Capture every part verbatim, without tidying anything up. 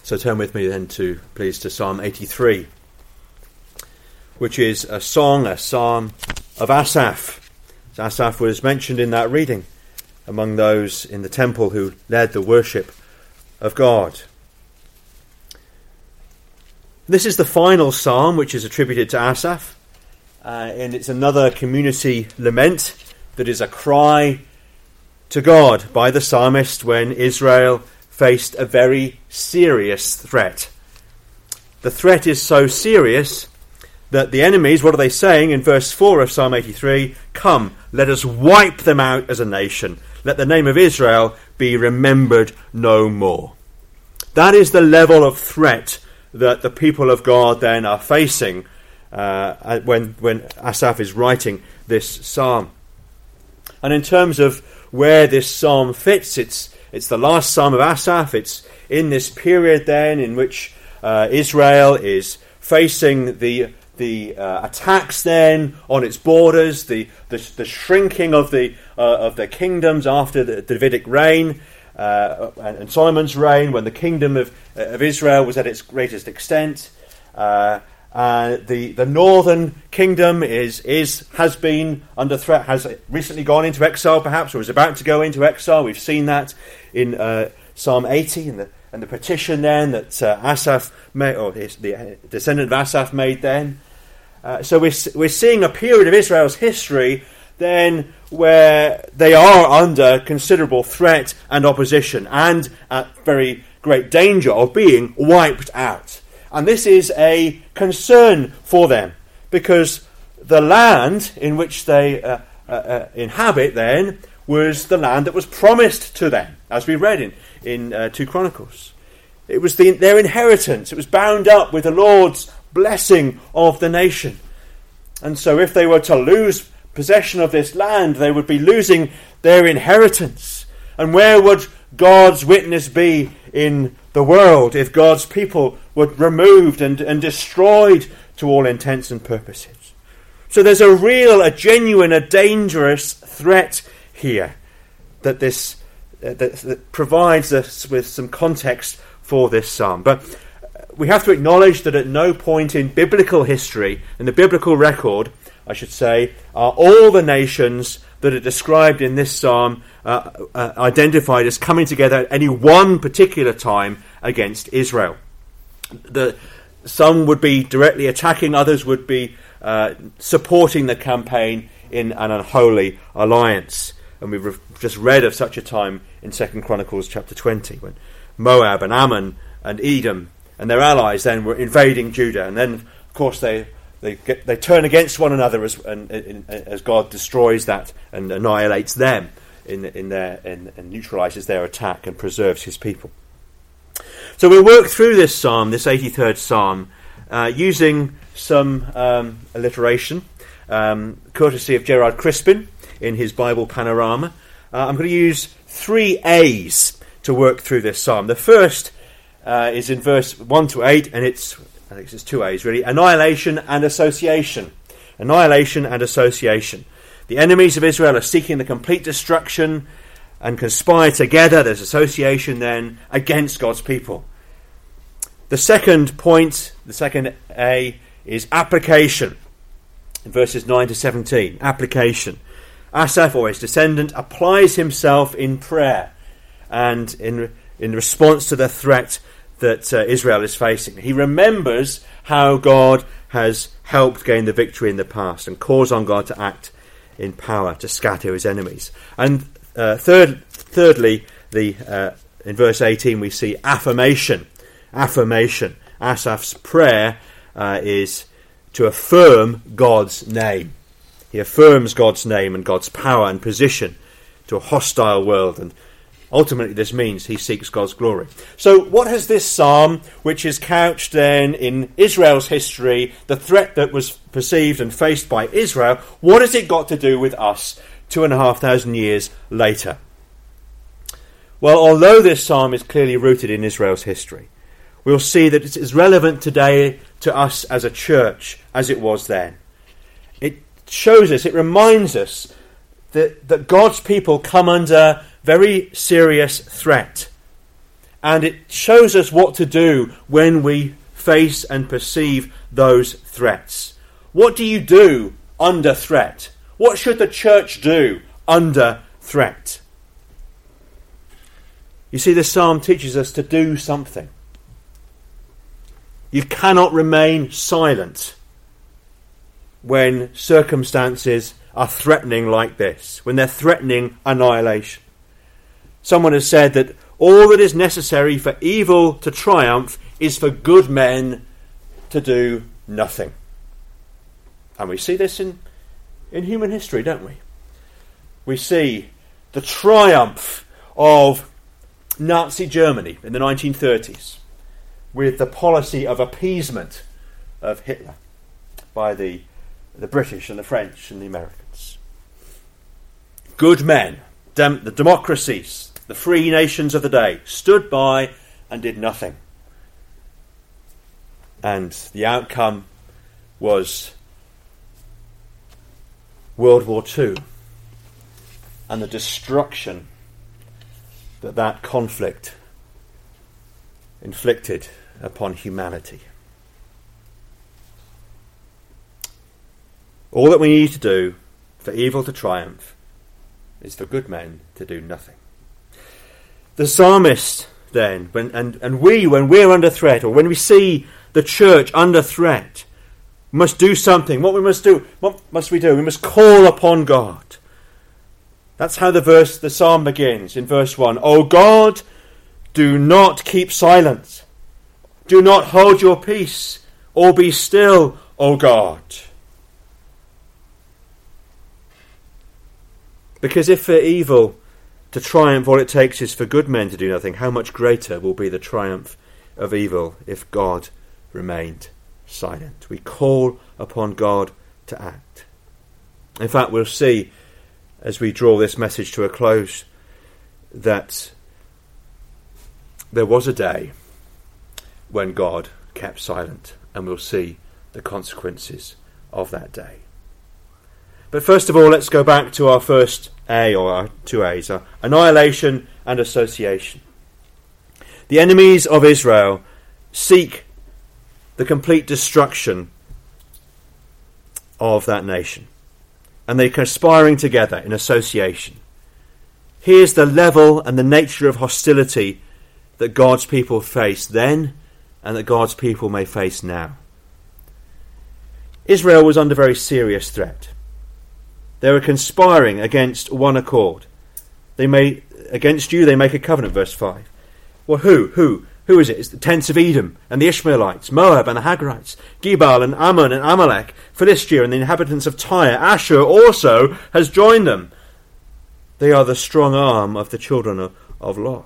So turn with me then to, please, to Psalm eighty-three, which is a song, a psalm of Asaph. Asaph was mentioned in that reading among those in the temple who led the worship of God. This is the final psalm which is attributed to Asaph, uh, and it's another community lament that is a cry to God by the psalmist when Israel faced a very serious threat. The threat is so serious that the enemies, what are they saying in verse four of Psalm eighty-three? Come, let us wipe them out as a nation. Let the name of Israel be remembered no more. That is the level of threat that the people of God then are facing uh, when, when Asaph is writing this psalm. And in terms of where this psalm fits, it's it's the last psalm of Asaph. It's in this period then in which uh, Israel is facing the the uh, attacks then on its borders, the the, the shrinking of the uh, of the kingdoms after the Davidic reign uh, and, and Solomon's reign, when the kingdom of of Israel was at its greatest extent. Uh, Uh, the the northern kingdom is is has been under threat, has recently gone into exile perhaps, or is about to go into exile. We've seen that in uh, Psalm eighty and the and the petition then that uh, Asaph made, or his, the descendant of Asaph made then. Uh, so we're we're seeing a period of Israel's history then where they are under considerable threat and opposition and at very great danger of being wiped out. And this is a concern for them, because the land in which they uh, uh, uh, inhabit then was the land that was promised to them, as we read in, in uh, two Chronicles. It was the, their inheritance. It was bound up with the Lord's blessing of the nation. And so if they were to lose possession of this land, they would be losing their inheritance. And where would God's witness be in the world if God's people were removed and, and destroyed to all intents and purposes? So there's a real, a genuine, a dangerous threat here that this uh, that, that provides us with some context for this psalm. But we have to acknowledge that at no point in biblical history, in the biblical record, I should say, are all the nations that are described in this psalm uh, uh, identified as coming together at any one particular time against Israel. The, some would be directly attacking, others would be uh, supporting the campaign in an unholy alliance. And we've re- just read of such a time in Second Chronicles chapter twenty, when Moab and Ammon and Edom and their allies then were invading Judah. And then, of course, they They get, they turn against one another as and, and, as God destroys that and annihilates them in in their in, and neutralizes their attack and preserves His people. So we'll work through this psalm, this eighty-third psalm, uh, using some um, alliteration, um, courtesy of Gerard Crispin in his Bible Panorama. Uh, I'm going to use three A's to work through this psalm. The first uh, is in verse one to eight, and it's I think it's two A's really. Annihilation and association. Annihilation and association. The enemies of Israel are seeking the complete destruction and conspire together. There's association then against God's people. The second point, the second A, is application. In verses nine to seventeen. Application. Asaph, or his descendant, applies himself in prayer and in, in response to the threat that uh, Israel is facing. He remembers how God has helped gain the victory in the past and calls on God to act in power to scatter his enemies. And uh, third, thirdly, the uh, in verse eighteen we see affirmation. Affirmation. Asaph's prayer uh, is to affirm God's name. He affirms God's name and God's power and position to a hostile world, and ultimately, this means he seeks God's glory. So what has this psalm, which is couched then in Israel's history, the threat that was perceived and faced by Israel, what has it got to do with us two and a half thousand years later? Well, although this psalm is clearly rooted in Israel's history, we'll see that it is relevant today to us as a church as it was then. It shows us, it reminds us that, that God's people come under very serious threat. And it shows us what to do when we face and perceive those threats. What do you do under threat? What should the church do under threat? You see, this psalm teaches us to do something. You cannot remain silent when circumstances are threatening like this, when they're threatening annihilation. Someone has said that all that is necessary for evil to triumph is for good men to do nothing. And we see this in, in human history, don't we? We see the triumph of Nazi Germany in the nineteen thirties with the policy of appeasement of Hitler by the, the British and the French and the Americans. Good men, dem- the democracies, the free nations of the day, stood by and did nothing. And the outcome was World War Two and the destruction that that conflict inflicted upon humanity. All that we need to do for evil to triumph is for good men to do nothing. The psalmist then, when, and, and we, when we're under threat, or when we see the church under threat, must do something. What we must do, what must we do? We must call upon God. That's how the verse, the psalm begins in verse one. O God, do not keep silent. Do not hold your peace, or be still, O God. Because if for evil to triumph all it takes is for good men to do nothing, how much greater will be the triumph of evil if God remained silent. We call upon God to act. In fact, we'll see as we draw this message to a close that there was a day when God kept silent, and we'll see the consequences of that day. But first of all, let's go back to our first A, or our two A's, our annihilation and association. The enemies of Israel seek the complete destruction of that nation, and they're conspiring together in association. Here's the level and the nature of hostility that God's people faced then and that God's people may face now. Israel was under very serious threat. They were conspiring against one accord. They made against you they make a covenant, verse five. Well, who? Who? Who is it? It's the tents of Edom and the Ishmaelites, Moab and the Hagrites, Gebal and Ammon and Amalek, Philistia and the inhabitants of Tyre. Ashur also has joined them. They are the strong arm of the children of, of Lot.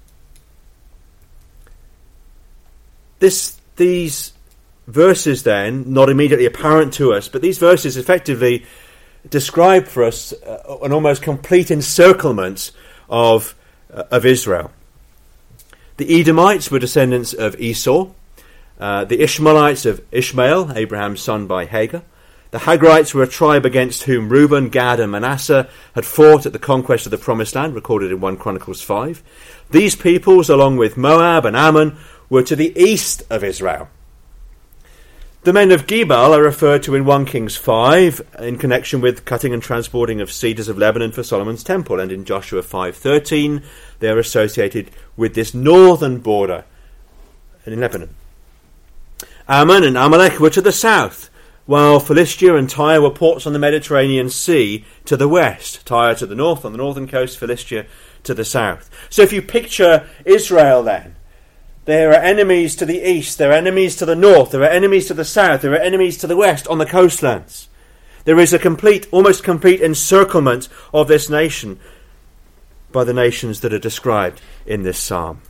This, these verses then, not immediately apparent to us, but these verses effectively describe for us uh, an almost complete encirclement of, uh, of Israel. The Edomites were descendants of Esau, uh, the Ishmaelites of Ishmael, Abraham's son by Hagar. The Hagrites were a tribe against whom Reuben, Gad and Manasseh had fought at the conquest of the Promised Land, recorded in First Chronicles five. These peoples, along with Moab and Ammon, were to the east of Israel. The men of Gebal are referred to in First Kings five in connection with cutting and transporting of cedars of Lebanon for Solomon's temple, and in Joshua five thirteen they are associated with this northern border in Lebanon. Ammon and Amalek were to the south, while Philistia and Tyre were ports on the Mediterranean Sea to the west. Tyre to the north on the northern coast, Philistia to the south. So if you picture Israel then, there are enemies to the east, there are enemies to the north, there are enemies to the south, there are enemies to the west on the coastlands. There is a complete, almost complete encirclement of this nation by the nations that are described in this psalm.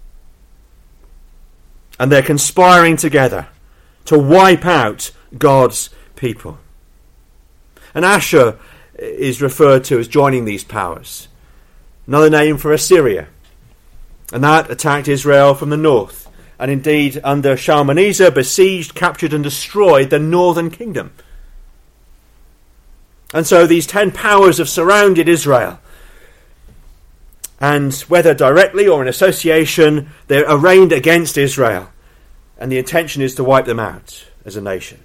And they're conspiring together to wipe out God's people. And Ashur is referred to as joining these powers. Another name for Assyria. And that attacked Israel from the north, and indeed under Shalmaneser besieged, captured and destroyed the northern kingdom. And so these ten powers have surrounded Israel. And whether directly or in association, they're arraigned against Israel. And the intention is to wipe them out as a nation.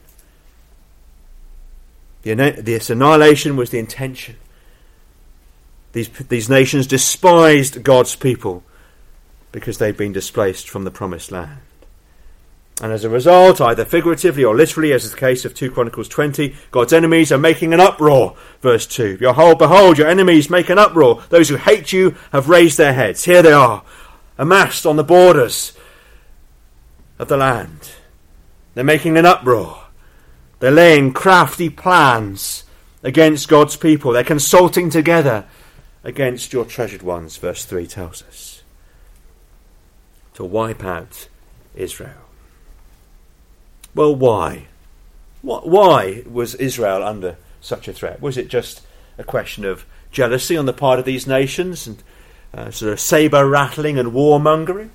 The, this annihilation was the intention. These, these nations despised God's people because they'd been displaced from the promised land. And as a result, either figuratively or literally, as is the case of two Chronicles twenty, God's enemies are making an uproar. Verse two, behold, behold, your enemies make an uproar. Those who hate you have raised their heads. Here they are, amassed on the borders of the land. They're making an uproar. They're laying crafty plans against God's people. They're consulting together against your treasured ones, verse three tells us, to wipe out Israel. Well, why? Why was Israel under such a threat? Was it just a question of jealousy on the part of these nations and uh, sort of saber-rattling and warmongering?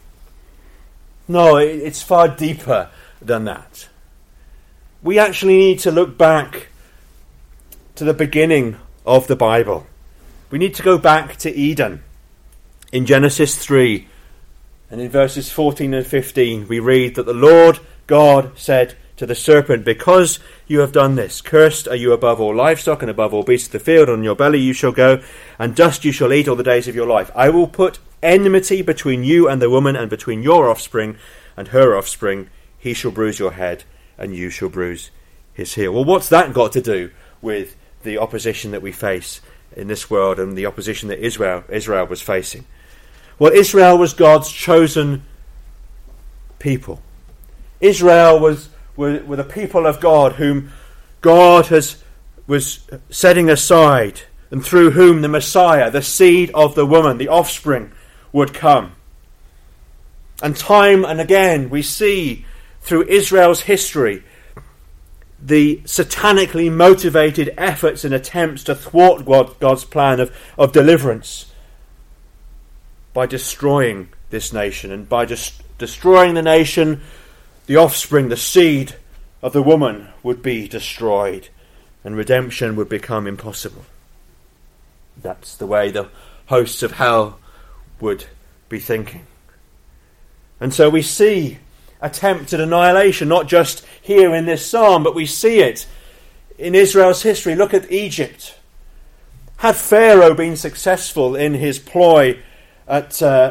No, it's far deeper than that. We actually need to look back to the beginning of the Bible. We need to go back to Eden. In Genesis three, and in verses fourteen and fifteen, we read that the Lord God said to the serpent, because you have done this, cursed are you above all livestock and above all beasts of the field. On your belly you shall go, and dust you shall eat all the days of your life. I will put enmity between you and the woman, and between your offspring and her offspring. He shall bruise your head, and you shall bruise his heel. Well, what's that got to do with the opposition that we face in this world and the opposition that Israel Israel was facing? Well, Israel was God's chosen people. Israel was were, were the people of God whom God has was setting aside, and through whom the Messiah, the seed of the woman, the offspring, would come. And time and again we see through Israel's history the satanically motivated efforts and attempts to thwart God, God's plan of, of deliverance by destroying this nation. And by just destroying the nation, the offspring, the seed of the woman would be destroyed, and redemption would become impossible. That's the way the hosts of hell would be thinking. And so we see attempted annihilation, not just here in this psalm, but we see it in Israel's history. Look at Egypt. Had Pharaoh been successful in his ploy at uh,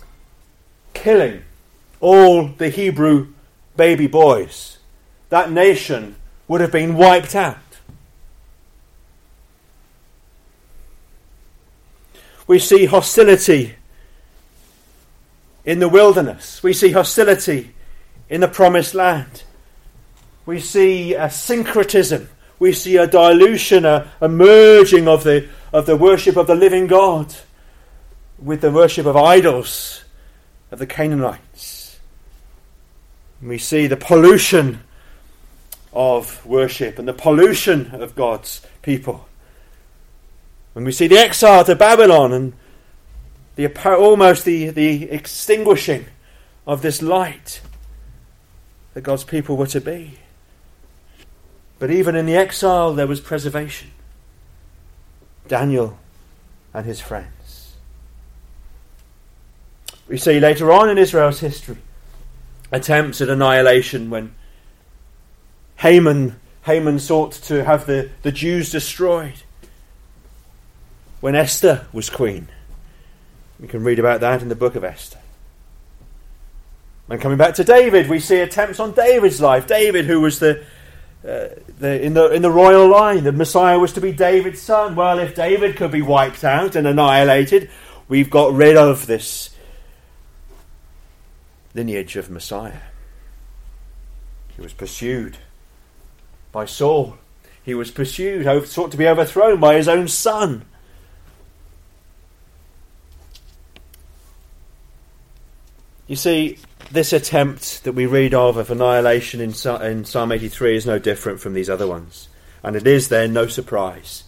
killing all the Hebrew baby boys, that nation would have been wiped out. We see hostility in the wilderness. We see hostility in the promised land. We see a syncretism. We see a dilution, a, a merging of the of the worship of the living God with the worship of idols of the Canaanites. We see the pollution of worship and the pollution of God's people. And we see the exile to Babylon and the almost the, the extinguishing of this light that God's people were to be. But even in the exile there was preservation. Daniel and his friends. We see later on in Israel's history attempts at annihilation when Haman, Haman sought to have the, the Jews destroyed. When Esther was queen. We can read about that in the book of Esther. And coming back to David, we see attempts on David's life. David, who was the, uh, the in the in the royal line, the Messiah was to be David's son. Well, if David could be wiped out and annihilated, we've got rid of this lineage of Messiah. He was pursued by Saul. He was pursued, sought to be overthrown by his own son. You see, this attempt that we read of of annihilation in, in Psalm eighty-three is no different from these other ones. And it is then no surprise.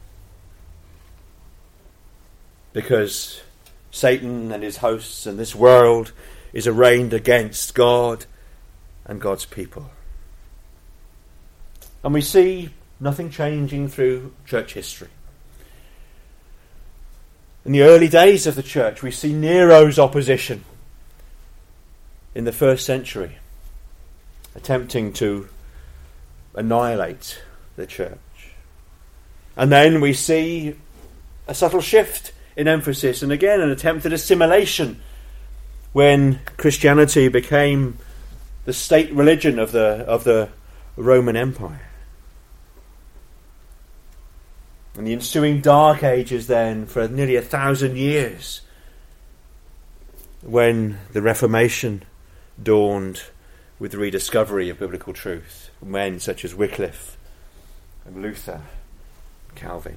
Because Satan and his hosts and this world is arraigned against God and God's people. And we see nothing changing through church history. In the early days of the church, we see Nero's opposition in the first century, attempting to annihilate the church. And then we see a subtle shift in emphasis, and again an attempt at assimilation when Christianity became the state religion of the of the Roman Empire. And the ensuing Dark Ages then, for nearly a thousand years, when the Reformation dawned with the rediscovery of biblical truth, men such as Wycliffe and Luther, Calvin.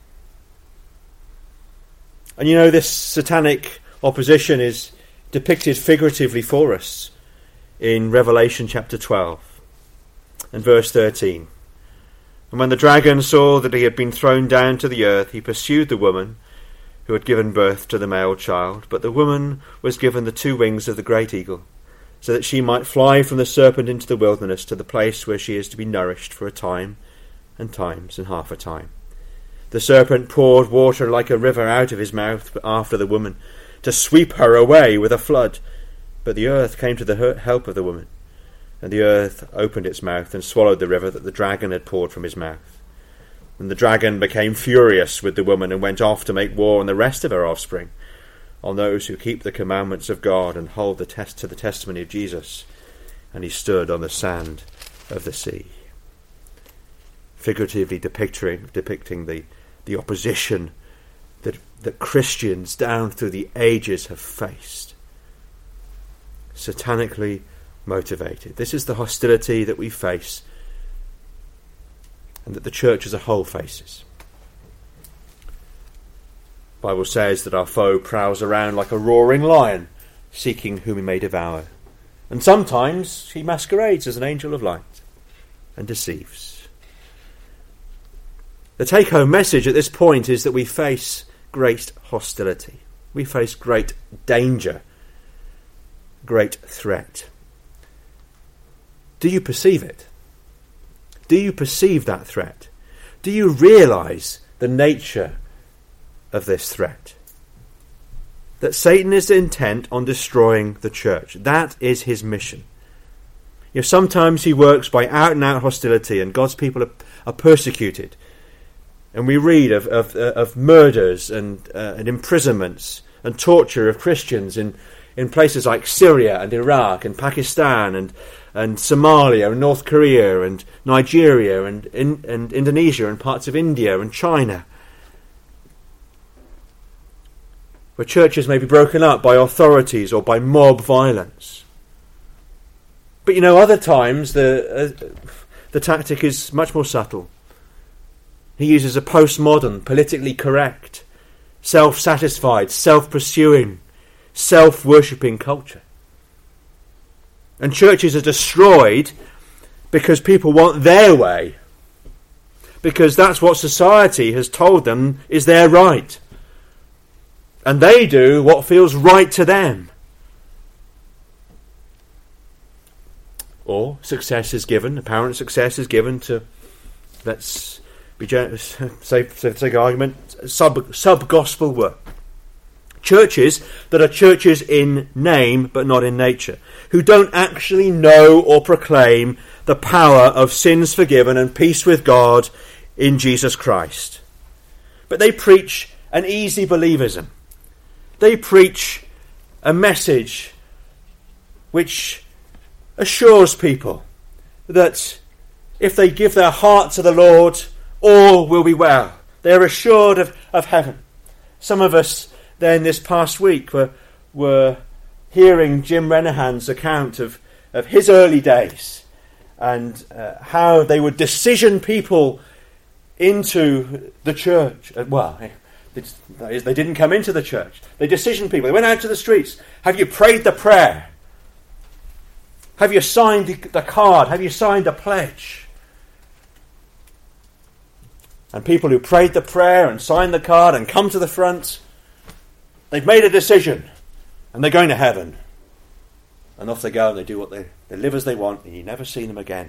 And you know, this satanic opposition is depicted figuratively for us in Revelation chapter twelve and verse thirteen. And when the dragon saw that he had been thrown down to the earth, he pursued the woman who had given birth to the male child. But the woman was given the two wings of the great eagle, so that she might fly from the serpent into the wilderness to the place where she is to be nourished for a time and times and half a time. The serpent poured water like a river out of his mouth after the woman, to sweep her away with a flood. But the earth came to the help of the woman, and the earth opened its mouth and swallowed the river that the dragon had poured from his mouth. And the dragon became furious with the woman and went off to make war on the rest of her offspring, on those who keep the commandments of God and hold the test to the testimony of Jesus. And he stood on the sand of the sea. Figuratively depicting, depicting the, the opposition that, that Christians down through the ages have faced. Satanically motivated. This is the hostility that we face and that the church as a whole faces. The Bible says that our foe prowls around like a roaring lion, seeking whom he may devour. And sometimes he masquerades as an angel of light and deceives. The take-home message at this point is that we face great hostility. We face great danger, great threat. Do you perceive it? Do you perceive that threat? Do you realise the nature of this threat? That Satan is intent on destroying the church. That is his mission. You know, sometimes he works by out-and-out hostility, and God's people are, are persecuted. And we read of of, uh, of murders and, uh, and imprisonments and torture of Christians in, in places like Syria and Iraq and Pakistan and and Somalia and North Korea and Nigeria and, in, and Indonesia and parts of India and China, where churches may be broken up by authorities or by mob violence. But you know, other times the uh, the tactic is much more subtle. He uses a postmodern, politically correct, self-satisfied, self-pursuing, self-worshipping culture. And churches are destroyed because people want their way, because that's what society has told them is their right. And they do what feels right to them. Or success is given, apparent success is given to, let's be generous, say, for the sake of argument, sub, sub-gospel work. Churches that are churches in name but not in nature, who don't actually know or proclaim the power of sins forgiven and peace with God in Jesus Christ. But they preach an easy believism. They preach a message which assures people that if they give their heart to the Lord, all will be well. They're assured of, of heaven. Some of us then this past week were, were hearing Jim Renahan's account of, of his early days and uh, how they would decision people into the church. Well, that is, they didn't come into the church. They decisioned people. They went out to the streets. Have you prayed the prayer? Have you signed the, the card? Have you signed a pledge? And people who prayed the prayer and signed the card and come to the front, they've made a decision and they're going to heaven. And off they go and they do what they, they live as they want, and you never see them again.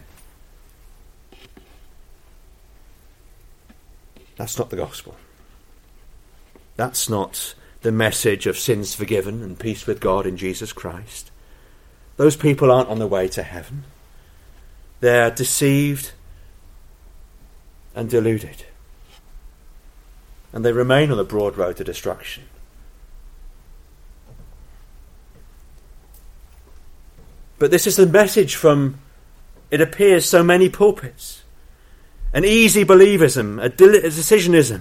That's not the gospel. That's not the message of sins forgiven and peace with God in Jesus Christ. Those people aren't on the way to heaven. They're deceived and deluded. And they remain on the broad road to destruction. But this is the message from, it appears, so many pulpits. An easy believism, a decisionism.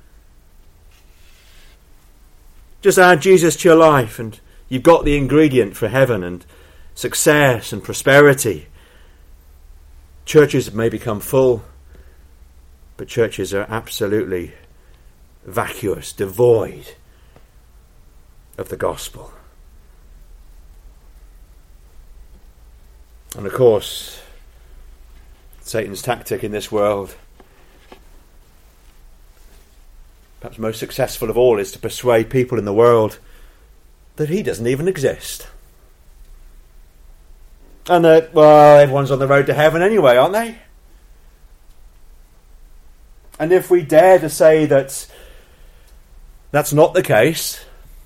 Just add Jesus to your life and you've got the ingredient for heaven and success and prosperity. Churches may become full, but churches are absolutely vacuous, devoid of the gospel. And of course, Satan's tactic in this world, perhaps most successful of all, is to persuade people in the world that he doesn't even exist. And that, well, everyone's on the road to heaven anyway, aren't they? And if we dare to say that that's not the case,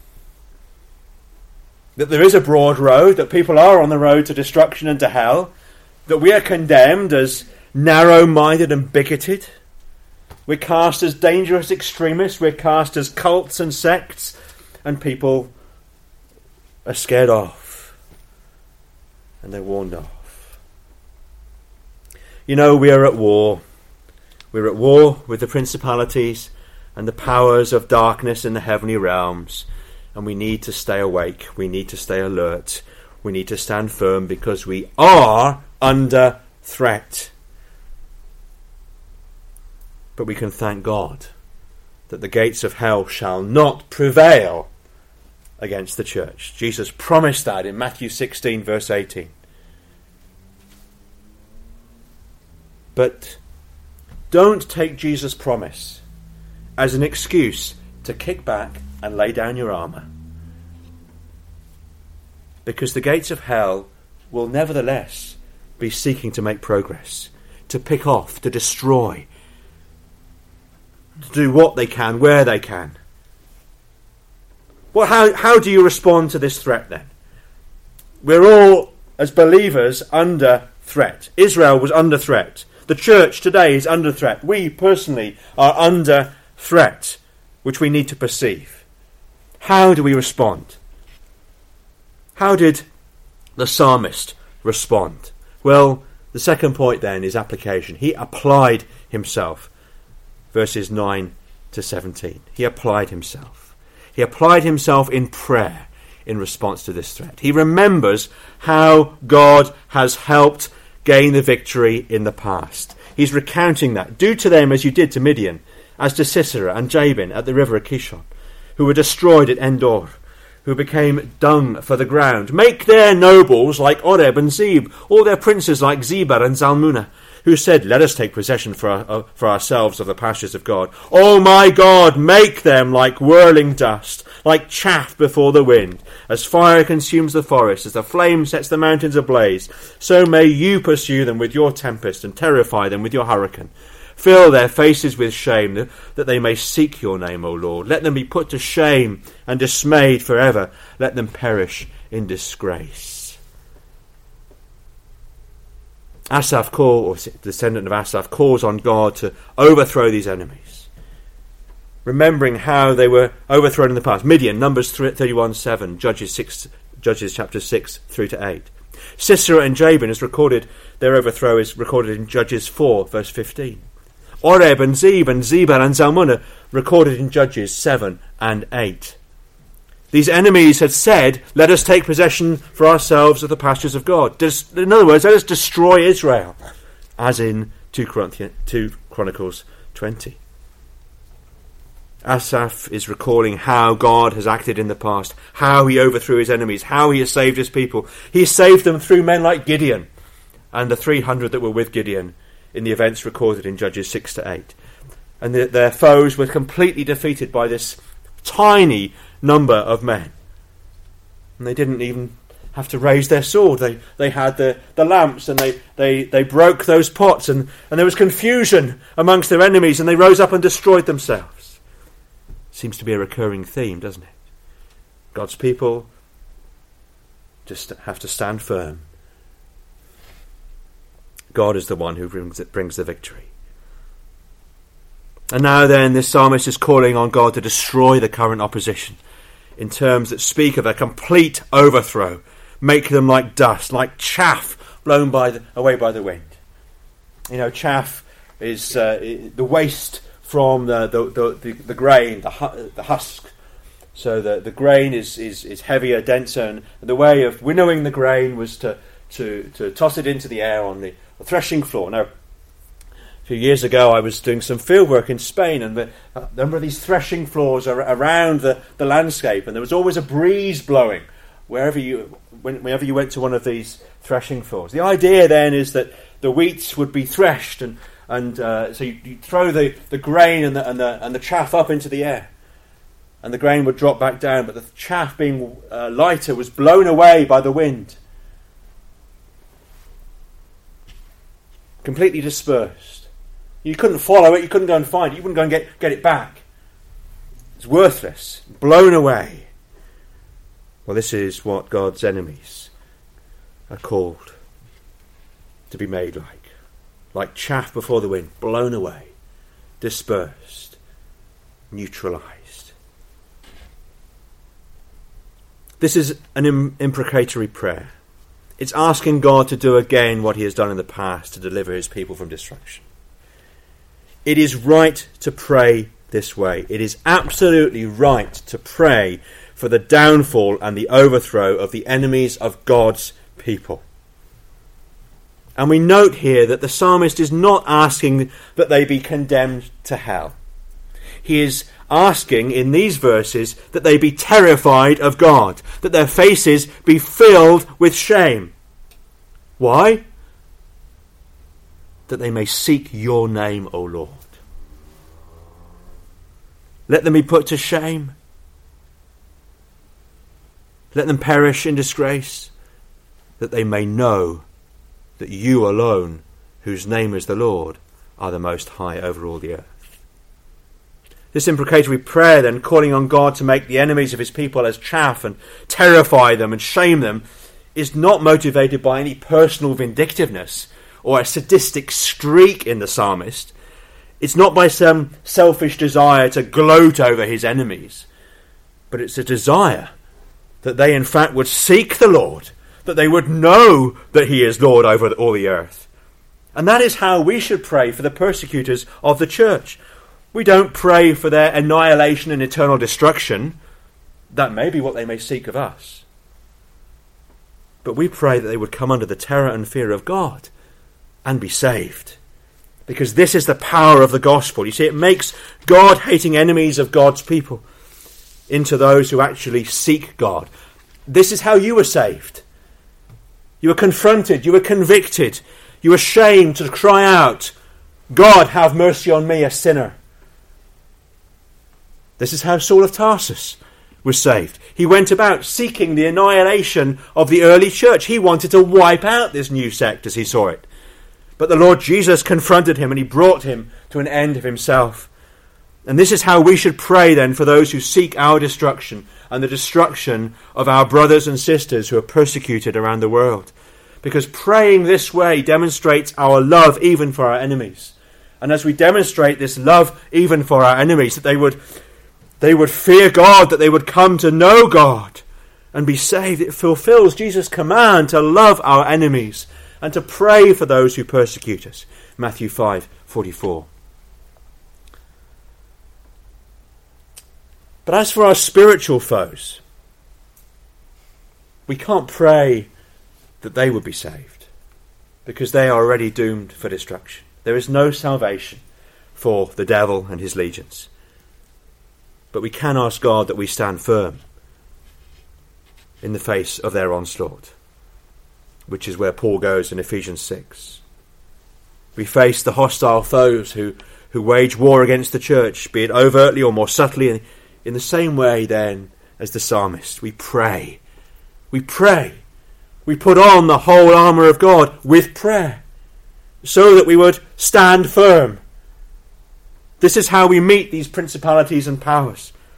that there is a broad road, that people are on the road to destruction and to hell, that we are condemned as narrow-minded and bigoted, we're cast as dangerous extremists, we're cast as cults and sects, and people are scared off, and they're warned off. You know, we are at war. We're at war with the principalities and the powers of darkness in the heavenly realms, and we need to stay awake, we need to stay alert, we need to stand firm because we are under threat. But we can thank God that the gates of hell shall not prevail against the church. Jesus promised that in Matthew sixteen, verse eighteen. But don't take Jesus' promise as an excuse to kick back and lay down your armour. Because the gates of hell will nevertheless be seeking to make progress, to pick off, to destroy, to do what they can, where they can. Well, how, how do you respond to this threat then? We're all, as believers, under threat. Israel was under threat. The church today is under threat. We personally are under threat, which we need to perceive. How do we respond? How did the psalmist respond? Well, the second point then is application. He applied himself. Verses nine to seventeen. He applied himself. He applied himself in prayer in response to this threat. He remembers how God has helped gain the victory in the past. He's recounting that. Do to them as you did to Midian, as to Sisera and Jabin at the river of Kishon, who were destroyed at Endor, who became dung for the ground. Make their nobles like Oreb and Zeb, all their princes like Zebah and Zalmunna, who said, let us take possession for, our, uh, for ourselves of the pastures of God. Oh my God, make them like whirling dust, like chaff before the wind. As fire consumes the forest, as the flame sets the mountains ablaze, so may you pursue them with your tempest and terrify them with your hurricane. Fill their faces with shame, that they may seek your name, O Lord. Let them be put to shame and dismayed forever. Let them perish in disgrace. Asaph, call, or descendant of Asaph, calls on God to overthrow these enemies, remembering how they were overthrown in the past. Midian, Numbers thirty-one seven, Judges six, Judges chapter six through to eight. Sisera and Jabin is recorded. Their overthrow is recorded in Judges four, verse fifteen. Oreb and Zeb and Zebah and Zalmunna recorded in Judges seven and eight. These enemies had said, let us take possession for ourselves of the pastures of God. In other words, let us destroy Israel, as in two Chronicles twenty. Asaph is recalling how God has acted in the past, how he overthrew his enemies, how he has saved his people. He saved them through men like Gideon and the three hundred that were with Gideon in the events recorded in Judges six to eight. And the, their foes were completely defeated by this tiny number of men. And they didn't even have to raise their sword. They they had the, the lamps and they, they, they broke those pots and, and there was confusion amongst their enemies and they rose up and destroyed themselves. Seems to be a recurring theme, doesn't it? God's people just have to stand firm. God is the one who brings, brings the victory. And now then, this psalmist is calling on God to destroy the current opposition in terms that speak of a complete overthrow, make them like dust, like chaff blown by the, away by the wind. You know, chaff is uh, the waste from the the, the, the, the grain, the, hu- the husk. So the, the grain is, is, is heavier, denser, and the way of winnowing the grain was to, to, to toss it into the air on the threshing floor. Now, a few years ago, I was doing some field work in Spain, and the, a number of these threshing floors are around the, the landscape, and there was always a breeze blowing wherever you, whenever you went to one of these threshing floors. The idea then is that the wheats would be threshed, and and uh, so you, you throw the, the grain and the, and the and the chaff up into the air, and the grain would drop back down, but the chaff, being uh, lighter, was blown away by the wind, completely dispersed. You couldn't follow it, you couldn't go and find it, you wouldn't go and get, get it back. It's worthless, blown away. Well, this is what God's enemies are called to be made like. Like chaff before the wind, blown away, dispersed, neutralized. This is an im- imprecatory prayer. It's asking God to do again what he has done in the past to deliver his people from destruction. It is right to pray this way. It is absolutely right to pray for the downfall and the overthrow of the enemies of God's people. And we note here that the psalmist is not asking that they be condemned to hell. He is asking in these verses that they be terrified of God, that their faces be filled with shame. Why? That they may seek your name, O Lord. Let them be put to shame. Let them perish in disgrace, that they may know that you alone, whose name is the Lord, are the most high over all the earth. This imprecatory prayer then, calling on God to make the enemies of his people as chaff and terrify them and shame them, is not motivated by any personal vindictiveness or a sadistic streak in the psalmist. It's not by some selfish desire to gloat over his enemies, but it's a desire that they in fact would seek the Lord, that they would know that he is Lord over all the earth. And that is how we should pray for the persecutors of the church. We don't pray for their annihilation and eternal destruction. That may be what they may seek of us. But we pray that they would come under the terror and fear of God and be saved. Because this is the power of the gospel. You see, it makes God-hating enemies of God's people into those who actually seek God. This is how you were saved. You were confronted, you were convicted, you were shamed to cry out, God, have mercy on me, a sinner. This is how Saul of Tarsus was saved. He went about seeking the annihilation of the early church. He wanted to wipe out this new sect as he saw it. But the Lord Jesus confronted him and he brought him to an end of himself. And this is how we should pray then for those who seek our destruction and the destruction of our brothers and sisters who are persecuted around the world. Because praying this way demonstrates our love even for our enemies. And as we demonstrate this love even for our enemies, that they would, they would fear God, that they would come to know God and be saved. It fulfills Jesus' command to love our enemies and to pray for those who persecute us. Matthew five forty-four. But as for our spiritual foes, we can't pray that they would be saved, because they are already doomed for destruction. There is no salvation for the devil and his legions. But we can ask God that we stand firm in the face of their onslaught, which is where Paul goes in Ephesians six. We face the hostile foes who, who wage war against the church, be it overtly or more subtly. In the same way, then, as the psalmist, we pray. We pray. We put on the whole armour of God with prayer, so that we would stand firm. This is how we meet these principalities and powers.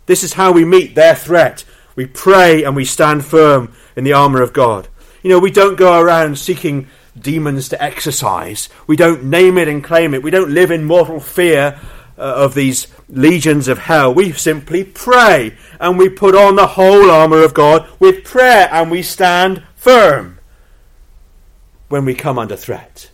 This is how we meet their threat. We pray and we stand firm in the armour of God. You know, we don't go around seeking demons to exorcise. We don't name it and claim it. We don't live in mortal fear uh, of these legions of hell. We simply pray and we put on the whole armour of God with prayer, and we stand firm when we come under threat.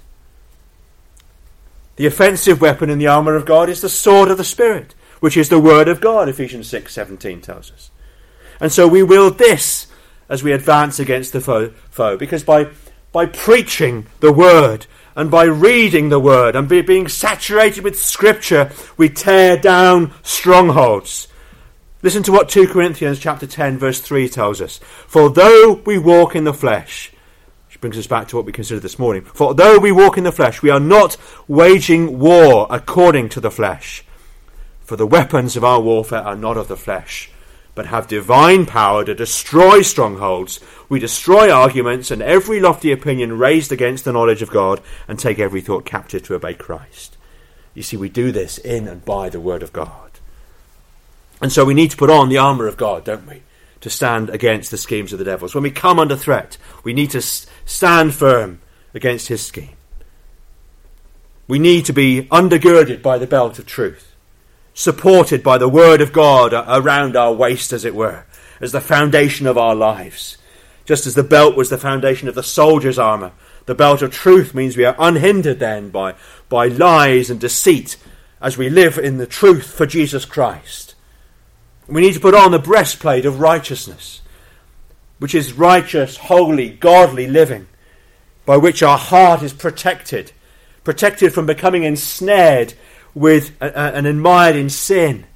The offensive weapon in the armour of God is the sword of the Spirit, which is the word of God, Ephesians six seventeen tells us. And so we wield this as we advance against the foe, foe because by, by preaching the word and by reading the word and be, being saturated with Scripture, we tear down strongholds. Listen to what two Corinthians chapter ten verse three tells us. For though we walk in the flesh, which brings us back to what we considered this morning, for though we walk in the flesh, we are not waging war according to the flesh. For the weapons of our warfare are not of the flesh, but have divine power to destroy strongholds. We destroy arguments and every lofty opinion raised against the knowledge of God, and take every thought captive to obey Christ. You see, we do this in and by the word of God. And so we need to put on the armour of God, don't we, to stand against the schemes of the devils. When we come under threat, we need to stand firm against his scheme. We need to be undergirded by the belt of truth, supported by the word of God around our waist, as it were, as the foundation of our lives. Just as the belt was the foundation of the soldier's armour, the belt of truth means we are unhindered then by, by lies and deceit as we live in the truth for Jesus Christ. We need to put on the breastplate of righteousness, which is righteous, holy, godly living, by which our heart is protected, protected from becoming ensnared with uh, and admired in sin.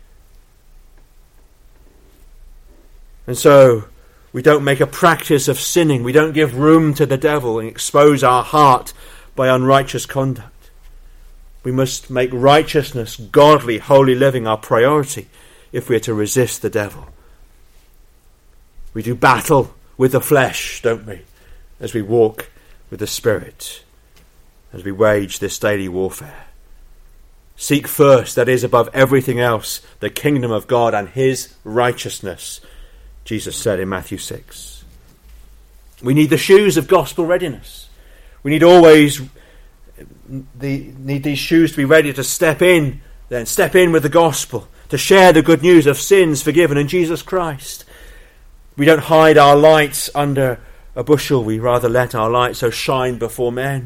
And so we don't make a practice of sinning. We don't give room to the devil and expose our heart by unrighteous conduct. We must make righteousness, godly, holy living our priority if we are to resist the devil. We do battle with the flesh, don't we, as we walk with the Spirit, as we wage this daily warfare. Seek first, that is, above everything else, the kingdom of God and his righteousness, Jesus said in Matthew six. We need the shoes of gospel readiness. We need always the, need these shoes to be ready to step in, then step in with the gospel, to share the good news of sins forgiven in Jesus Christ. We don't hide our lights under a bushel. We rather let our light so shine before men.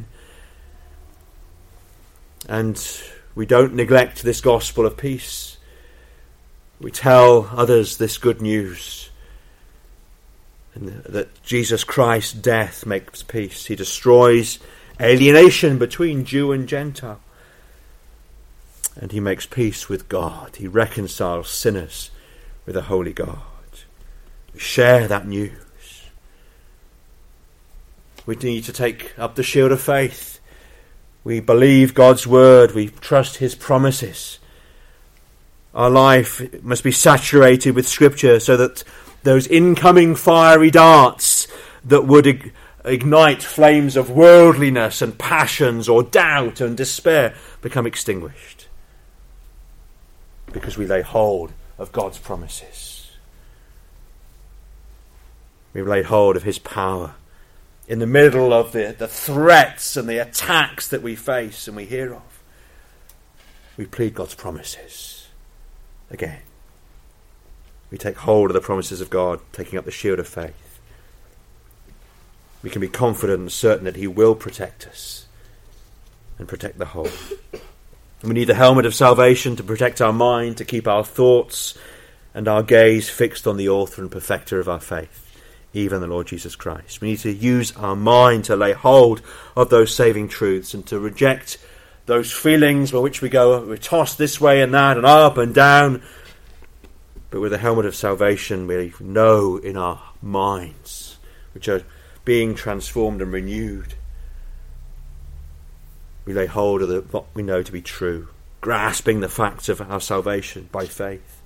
And we don't neglect this gospel of peace. We tell others this good news, and that Jesus Christ's death makes peace. He destroys alienation between Jew and Gentile, and he makes peace with God. He reconciles sinners with a holy God. We share that news. We need to take up the shield of faith. We believe God's word. We trust his promises. Our life must be saturated with Scripture so that those incoming fiery darts that would ignite flames of worldliness and passions or doubt and despair become extinguished, because we lay hold of God's promises. We lay hold of his power in the middle of the, the threats and the attacks that we face and we hear of. We plead God's promises again. We take hold of the promises of God, taking up the shield of faith. We can be confident and certain that he will protect us and protect the whole. We need the helmet of salvation to protect our mind, to keep our thoughts and our gaze fixed on the author and perfecter of our faith, even the Lord Jesus Christ. We need to use our mind to lay hold of those saving truths and to reject those feelings by which we go, we're tossed this way and that and up and down. But with the helmet of salvation, we know in our minds, which are being transformed and renewed, we lay hold of the, what we know to be true, grasping the facts of our salvation by faith,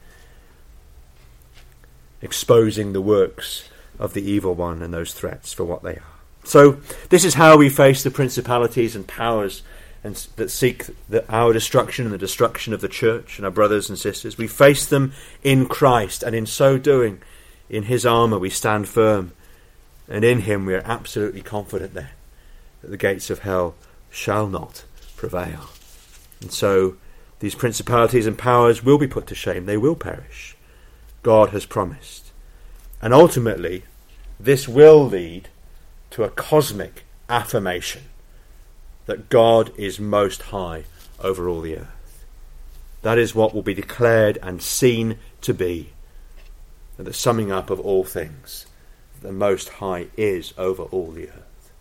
exposing the works of the evil one and those threats for what they are. So this is how we face the principalities and powers and that seek the, our destruction and the destruction of the church and our brothers and sisters. We face them in Christ, and in so doing, in his armour we stand firm, and in him we are absolutely confident then that the gates of hell shall not prevail. And so these principalities and powers will be put to shame. They will perish. God has promised. And ultimately, this will lead to a cosmic affirmation that God is most high over all the earth. That is what will be declared and seen to be, at the summing up of all things. The Most High is over all the earth.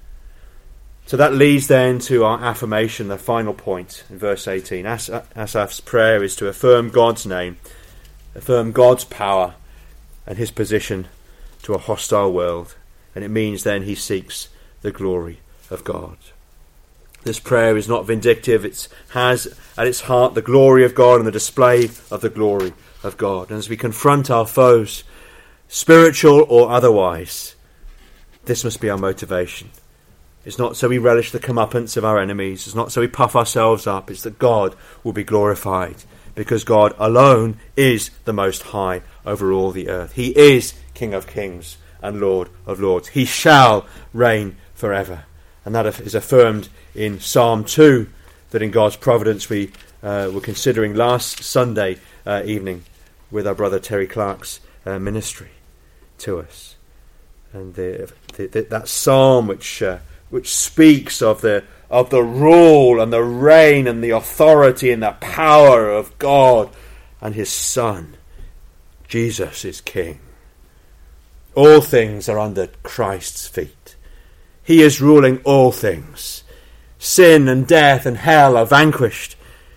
So that leads then to our affirmation, the final point in verse eighteen. As- Asaph's prayer is to affirm God's name, affirm God's power and his position to a hostile world. And it means then he seeks the glory of God. This prayer is not vindictive. It has at its heart the glory of God and the display of the glory of God. And as we confront our foes, spiritual or otherwise, this must be our motivation. It's not so we relish the comeuppance of our enemies. It's not so we puff ourselves up. It's that God will be glorified, because God alone is the Most High over all the earth. He is King of kings and Lord of lords. He shall reign forever. And that is affirmed in Psalm two, that in God's providence we uh, were considering last Sunday uh, evening with our brother Terry Clark's uh, ministry to us. And the, the, the, that psalm which uh, which speaks of the of the rule and the reign and the authority and the power of God and his Son. Jesus is King. All things are under Christ's feet. He is ruling all things. Sin and death and hell are vanquished.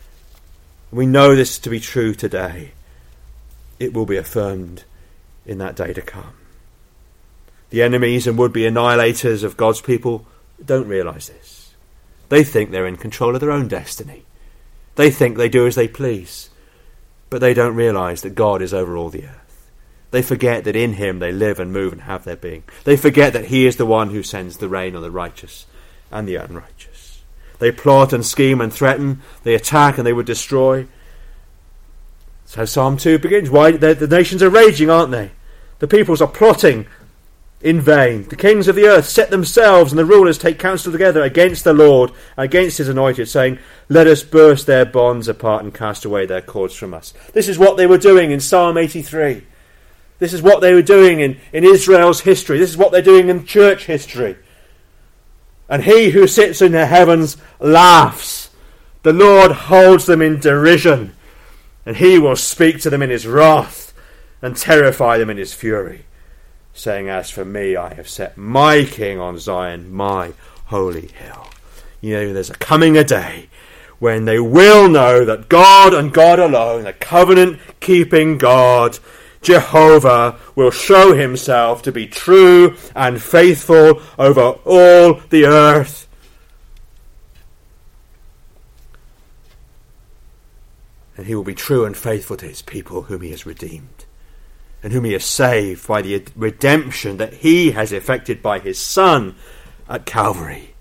We know this to be true today. It will be affirmed in that day to come. The enemies and would-be annihilators of God's people don't realise this. They think they're in control of their own destiny. They think they do as they please. But they don't realise that God is over all the earth. They forget that in him they live and move and have their being. They forget that he is the one who sends the rain on the righteous and the unrighteous. They plot and scheme and threaten. They attack and they would destroy. So Psalm two begins. Why the, the nations are raging, aren't they? The peoples are plotting in vain. The kings of the earth set themselves, and the rulers take counsel together against the Lord, against his anointed, saying, "Let us burst their bonds apart and cast away their cords from us." This is what they were doing in Psalm eighty-three. This is what they were doing in, in Israel's history. This is what they're doing in church history. And he who sits in the heavens laughs. The Lord holds them in derision, and he will speak to them in his wrath and terrify them in his fury, saying, "As for me, I have set my king on Zion, my holy hill." You know, there's a coming a day when they will know that God and God alone, the covenant-keeping God, Jehovah, will show himself to be true and faithful over all the earth. And he will be true and faithful to his people whom he has redeemed, and whom he has saved by the redemption that he has effected by his Son at Calvary.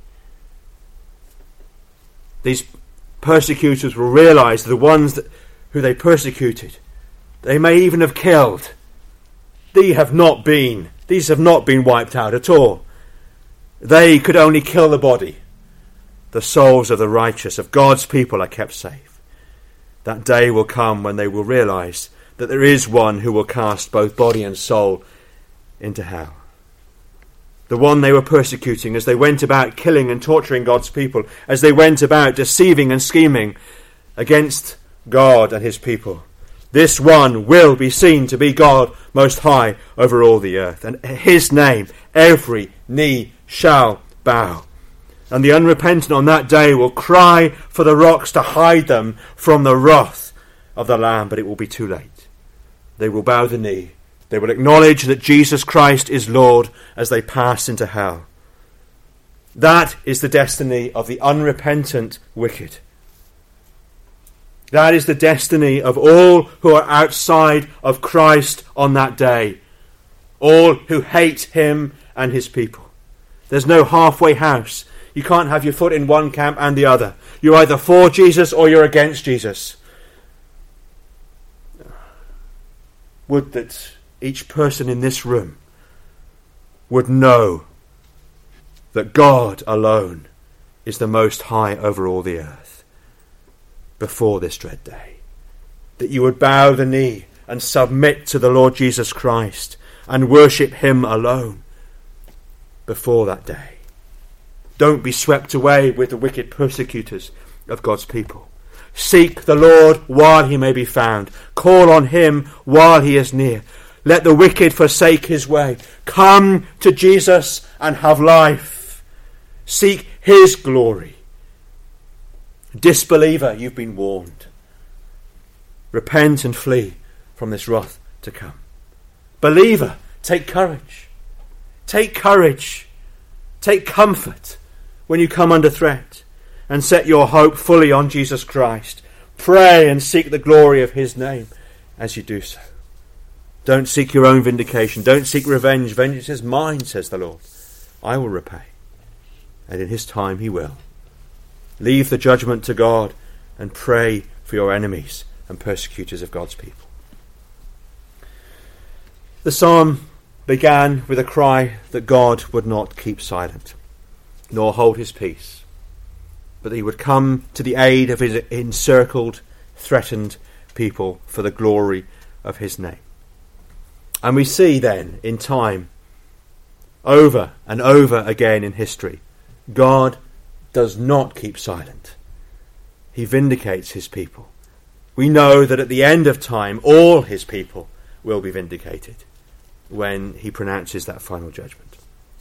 These persecutors will realise the ones that, who they persecuted, they may even have killed. These have not been, these have not been wiped out at all. They could only kill the body. The souls of the righteous, of God's people, are kept safe. That day will come when they will realise that there is one who will cast both body and soul into hell. The one they were persecuting as they went about killing and torturing God's people, as they went about deceiving and scheming against God and his people. This one will be seen to be God most high over all the earth, and his name every knee shall bow. And the unrepentant on that day will cry for the rocks to hide them from the wrath of the Lamb, but it will be too late. They will bow the knee. They will acknowledge that Jesus Christ is Lord as they pass into hell. That is the destiny of the unrepentant wicked. That is the destiny of all who are outside of Christ on that day. All who hate him and his people. There's no halfway house You can't have your foot in one camp and the other. You're either for Jesus or you're against Jesus. Would that each person in this room would know that God alone is the most high over all the earth before this dread day. That you would bow the knee and submit to the Lord Jesus Christ and worship him alone before that day. Don't be swept away with the wicked persecutors of God's people. Seek the Lord while he may be found. Call on him while he is near. Let the wicked forsake his way. Come to Jesus and have life. Seek his glory. Disbeliever, you've been warned. Repent and flee from this wrath to come. Believer, take courage. Take courage. Take comfort when you come under threat, and set your hope fully on Jesus Christ. Pray and seek the glory of his name as you do so. Don't seek your own vindication. Don't seek revenge. Vengeance is mine, says the Lord. I will repay. And in his time he will. Leave the judgment to God and pray for your enemies and persecutors of God's people. The psalm began with a cry that God would not keep silent, nor hold his peace, but that he would come to the aid of his encircled, threatened people for the glory of his name. And we see then, in time, over and over again in history, God does not keep silent. He vindicates his people. We know that at the end of time, all his people will be vindicated when he pronounces that final judgment.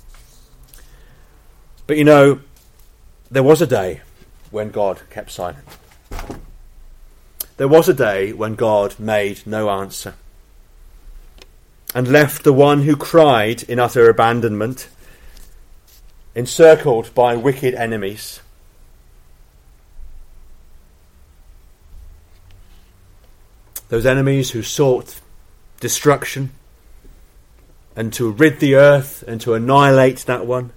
But you know, there was a day when God kept silent. There was a day when God made no answer and left the one who cried in utter abandonment, encircled by wicked enemies. Those enemies who sought destruction and to rid the earth and to annihilate that one.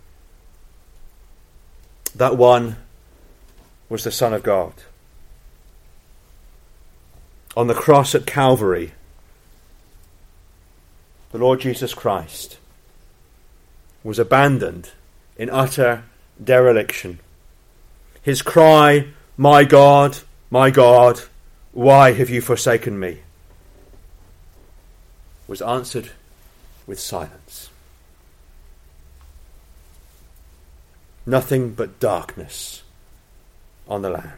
That one was the Son of God. On the cross at Calvary, the Lord Jesus Christ was abandoned in utter dereliction. His cry, "My God, my God, why have you forsaken me?" was answered with silence. Nothing but darkness on the land.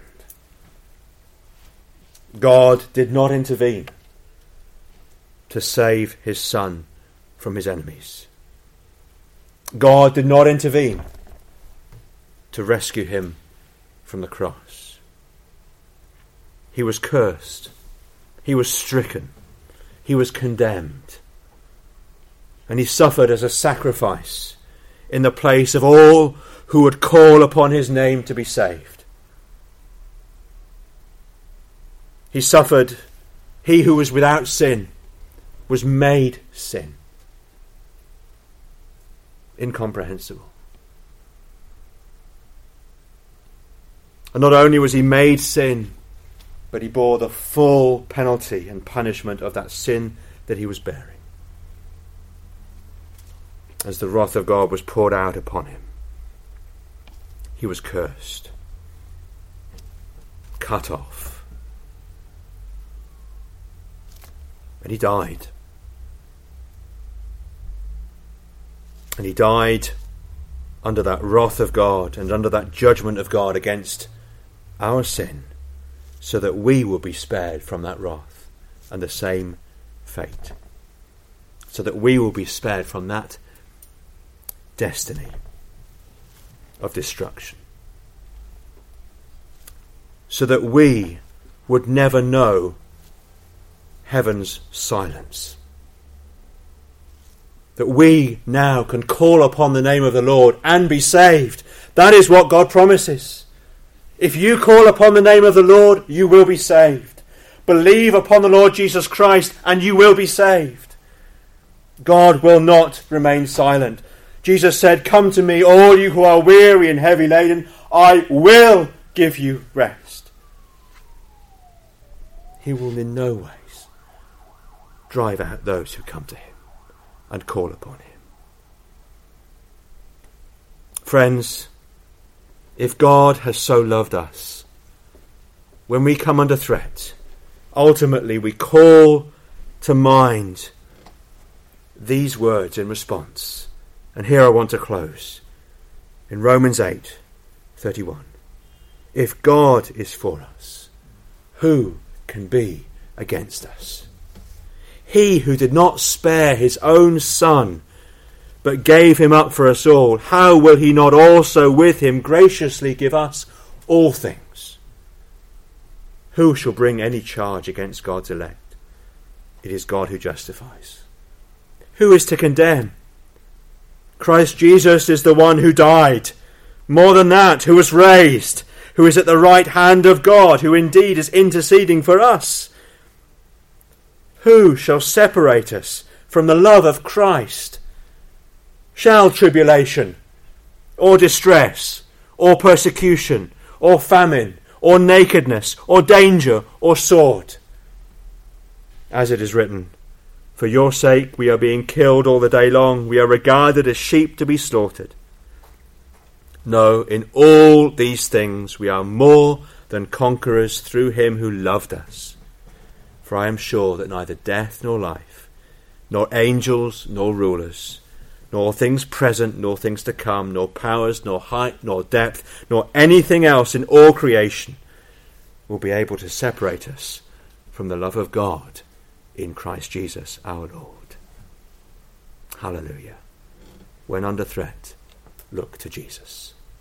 God did not intervene to save his Son from his enemies. God did not intervene to rescue him from the cross. He was cursed. He was stricken. He was condemned. And he suffered as a sacrifice in the place of all who would call upon his name to be saved. He suffered. He who was without sin was made sin. Incomprehensible. And not only was he made sin, but he bore the full penalty and punishment of that sin that he was bearing, as the wrath of God was poured out upon him. He was cursed, cut off, and he died. And he died under that wrath of God and under that judgment of God against our sin, so that we will be spared from that wrath and the same fate. So that we will be spared from that destiny of destruction. So that we would never know heaven's silence. That we now can call upon the name of the Lord and be saved. That is what God promises. If you call upon the name of the Lord, you will be saved. Believe upon the Lord Jesus Christ and you will be saved. God will not remain silent. Jesus said, "Come to me, all you who are weary and heavy laden, I will give you rest." He will in no ways drive out those who come to him and call upon him. Friends, if God has so loved us, when we come under threat, ultimately we call to mind these words in response. And here I want to close in Romans eight thirty-one. If God is for us, who can be against us? He who did not spare his own son, but gave him up for us all, how will he not also with him graciously give us all things? Who shall bring any charge against God's elect? It is God who justifies. Who is to condemn? Christ Jesus is the one who died. More than that, who was raised, who is at the right hand of God, who indeed is interceding for us. Who shall separate us from the love of Christ? Shall tribulation, or distress, or persecution, or famine, or nakedness, or danger, or sword? As it is written, "For your sake we are being killed all the day long. We are regarded as sheep to be slaughtered." No, in all these things we are more than conquerors through him who loved us. For I am sure that neither death nor life, nor angels nor rulers, nor things present nor things to come, nor powers, nor height, nor depth, nor anything else in all creation will be able to separate us from the love of God in Christ Jesus our Lord. Hallelujah. When under threat, look to Jesus.